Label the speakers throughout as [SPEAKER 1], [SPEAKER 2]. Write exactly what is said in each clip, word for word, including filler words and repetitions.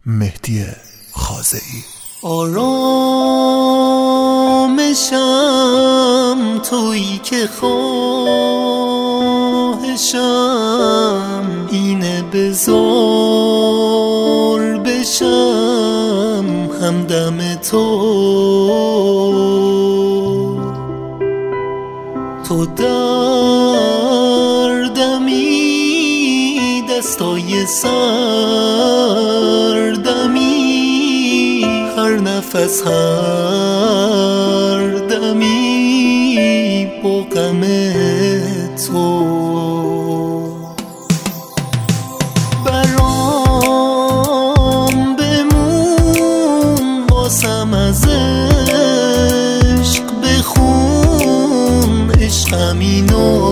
[SPEAKER 1] مهدی خازئی.
[SPEAKER 2] آرامشم تویی که خواهشم اینه، بذار بشم همدم تو. تو دردمی، دستای سردمی، هر نفس هر دمی با غم تو. برام بمون، واسم از عشق بخون، عشقم اینو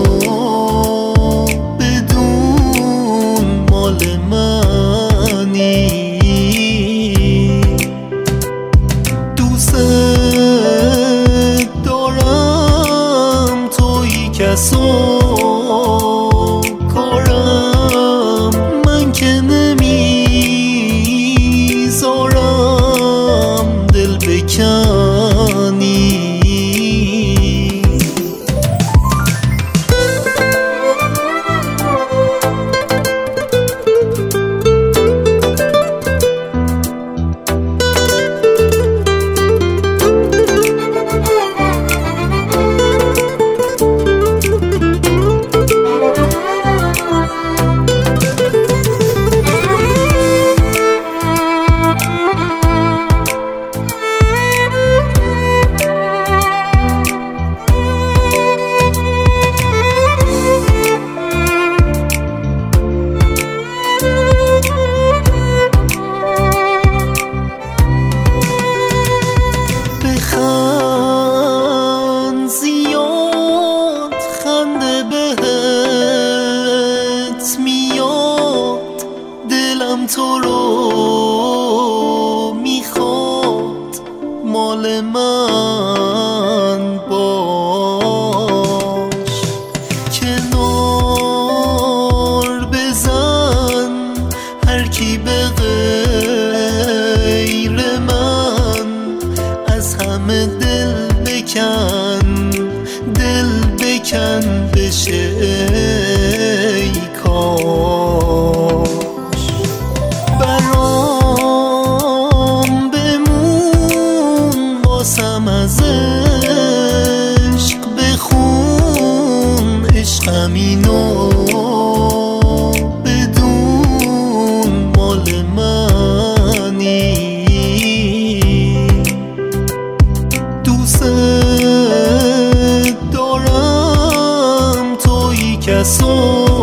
[SPEAKER 2] بدون مال منی. دوست دارم تویی کسو کارم، من که نمیذارم دل بکنی. بخند زیاد، خنده بهت میاد، دلم تو رو میخواد، مال من باش. کنار بزن هر کی به غیر من، از همه دل بکن، دل بکن بشه ای کاش. برام بمون، واسم از عشق بخون، عشقم اینو بدون مال منی. دوست دارم تویی کسو